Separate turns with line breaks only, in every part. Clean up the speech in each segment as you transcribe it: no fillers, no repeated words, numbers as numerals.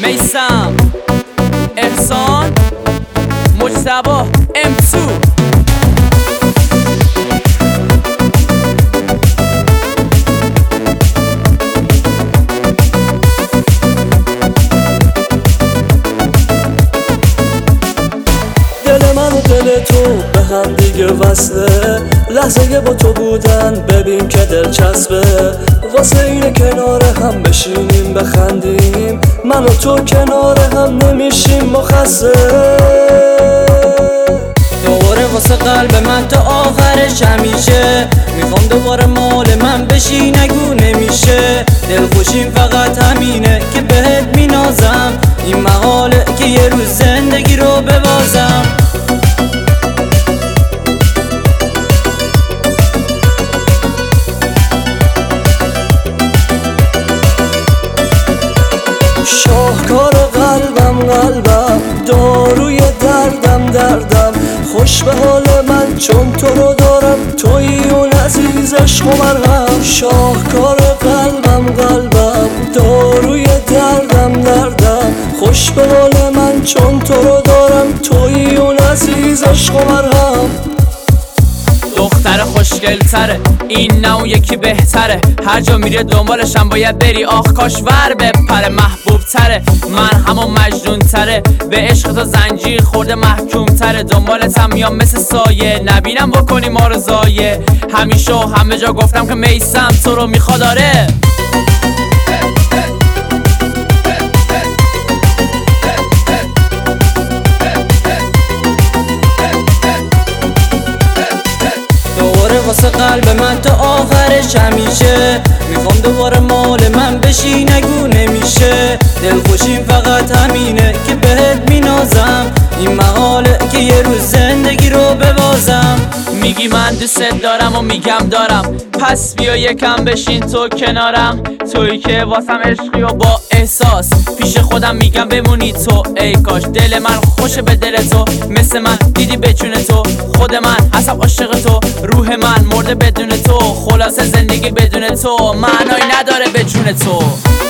میثم، احسان، مجتبی، M2.
دل من و دل تو به هم دیگه وصله، لحظه با تو بودن ببین که دل چسبه. واسه اینه کنار هم بشینیم بخندیم، من و تو کنار هم نمیشیم مخصه.
دوباره واسه قلب من تا آخرش همیشه میخوام دوباره مال من بشی، نگو نمیشه. دلخوشیم فقط همینه که بهت مینازم، این محاله که یه روز زندگی رو ببازم.
شاهکار قلبم داروی دردم خوش به حال من چون تو رو دارم، تویی اون عزیز عشق و مرهم. شاهکار قلبم داروی دردم خوش به حال من چون تو رو دارم، تویی اون عزیز عشق و مرهم.
دختر خوشگل تره این نه اون یکی بهتره، هر جا میره دنبالشم باید بری، آخ کاش ور بپره. محبوب تره من همون مجنون تره، به عشق تو زنجیر خورده محکوم تره. دنبالتم میام مثل سایه، نبینم بکنی ما رو زایه. همیشه و همه جا گفتم که میثم تو رو میخواد آره.
واسه قلب من تا آخرش همیشه میخوام دوباره مال من بشی، نگو نمیشه. دلخوشیم فقط همینه که بهت مینازم، این محاله که یه روز زندگی رو ببازم.
میگی من دوست دارم و میگم دارم، پس بیا یکم بشین تو کنارم. تویی که واسم عشقی و با احساس، پیش خودم میگم بمونی تو. ای کاش دل من خوشه به دل تو، مثل من دیدی به جون تو. خود من هستم عاشق تو، روح من مرده بدون تو. خلاصه زندگی بدون تو معنایی نداره به جون تو.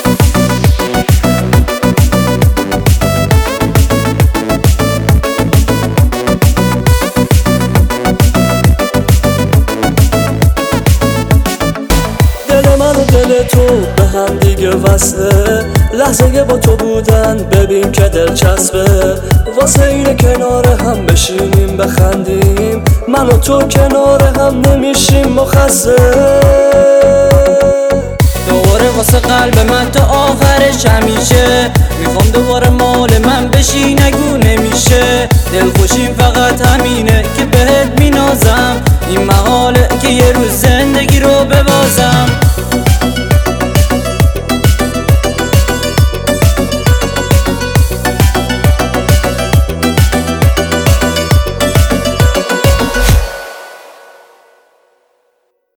دل تو به هم دیگه وصله، لحظه با تو بودن ببین که دل چسبه. واسه اینه کنار هم بشینیم بخندیم، من و تو کنار هم نمیشیم مخصه.
دوباره واسه قلب من تا آخرش همیشه میخوام دوباره مال من بشی، نگو نمیشه. دلخوشیم